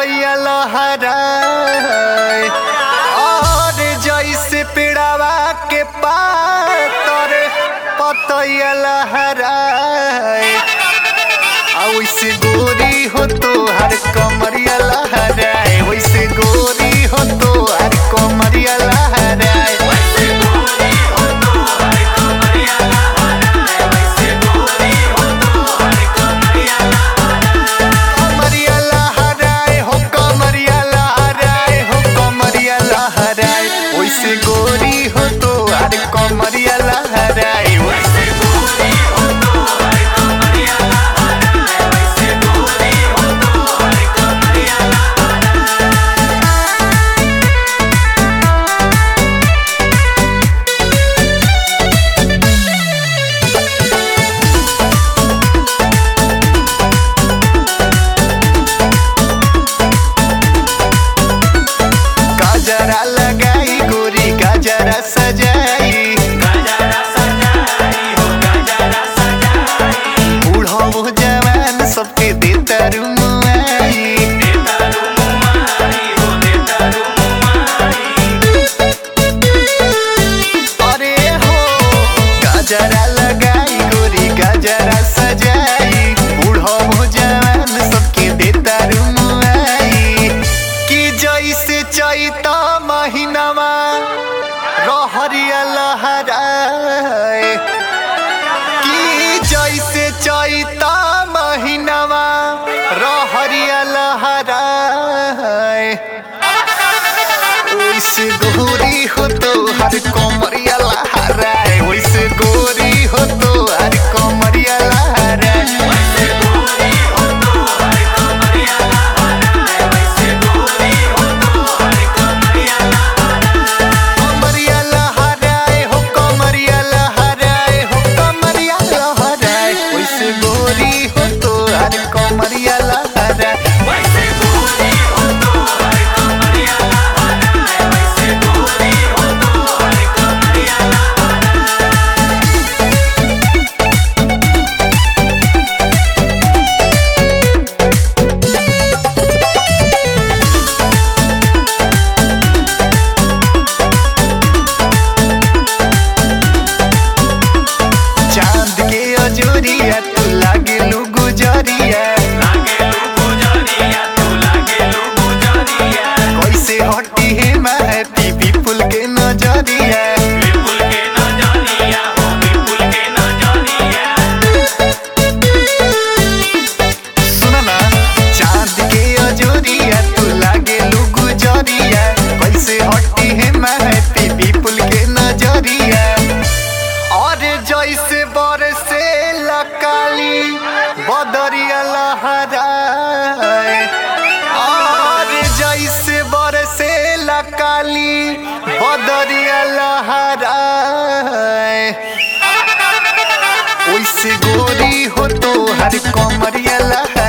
पतैया लहराए और जैसे पेड़ावा के पातर पतैया लहराए वैसे गोरी हो तो हर कमरिया लहराए वैसे गोरी हो तो हर कमरिया लहराए वैसे गोरी हो तो हर कमरिया लहराए वैसे गोरी हो तो हर कमरिया लहराए वैसे गोरी हो तो हर कमरिया गजरा लगाई गोरी गजरा सजाई हो गजरा सजाई बूढ़ो वो जवान सबके देता रुमाई अरे हो गजरा लगाई गोरी गजरा सजाई बूढ़ो वो जवान सबके देता रुमाई कि जैसे चैता महीनामा रहरिया लहराए कि जैसे चैता महीनामा रहरिया लहराए वैसे गोरी हो तो हर कमरिया लहराए वैसे गोरी हो तो हर कमरिया लहराए वैसे गोरी हो तो हर कमरिया लहराए वैसे गोरी हो तो हर कमरिया लहराए कमरिया लहराए हो कमरिया लहराए वैसे गोरी हो तो हर कमरिया लहराए वैसे गोरी हो तो हर कमरिया लहराए वैसे गोरी हो तो हर कमरिया चांद के अजोरिया तू लागेलू गुजरिया कैसे हटी है महती विपुल के नजरिया सुन ना चांद के अजोरिया तू लागेलू गुजरिया कैसे हटी है महती विपुल के नजरिया और जैसे बरसे लकाली बदरिया लहराए और जैसे बरसे लकाली बदरिया लहराए वैसे गोरी हो तो हर कमरिया लहराए